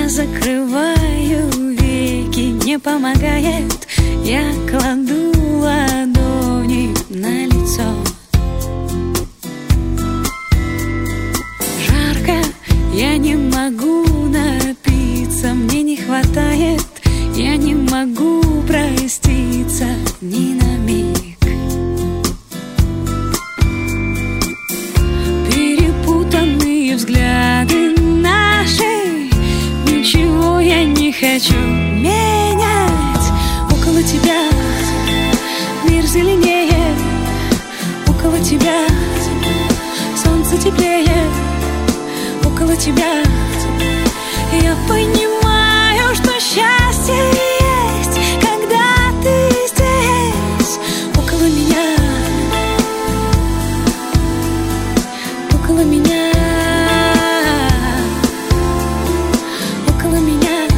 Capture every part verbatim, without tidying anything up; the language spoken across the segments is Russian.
Я закрываю веки, не помогает. Я кладу ладони на лицо. Жарко, я не могу напиться, мне не хватает. Я не могу проститься ни на миг. Перепутанные взгляды наши, ничего я не хочу менять. Около тебя мир зеленее, около тебя солнце теплее, около тебя я понимаю, что счастье есть, когда ты здесь. Около меня, около меня, около меня.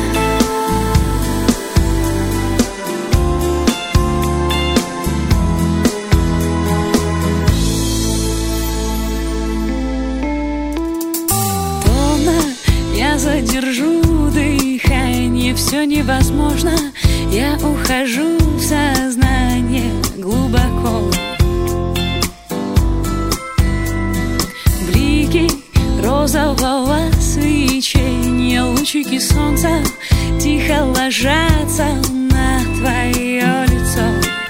Томно я задержу дыхание, все невозможно. Я ухожу в сознание глубоко. Блики розового свечения, лучики солнца тихо ложатся на твое лицо.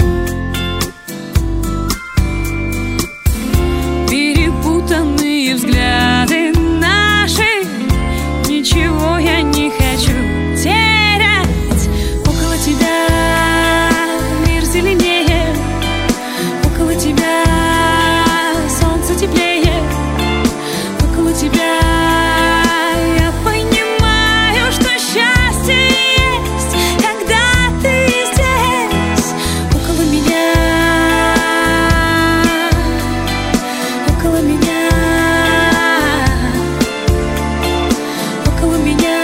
Перепутанные взгляды наши, ничего я не хочу терять. Около тебя мир зеленее, около тебя солнце теплее, около тебя я понимаю, что счастье есть, когда ты здесь. Около меня, около меня, около меня.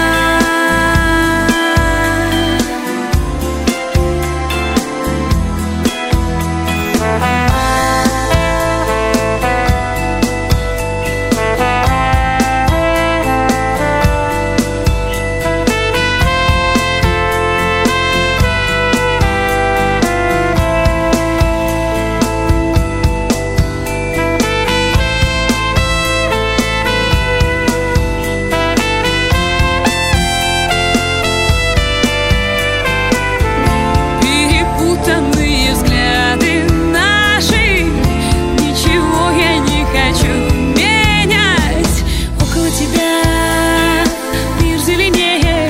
Перепутанные взгляды наши, ничего я не хочу менять. Около тебя мир зеленее,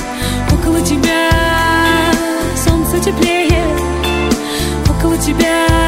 около тебя солнце теплее, около тебя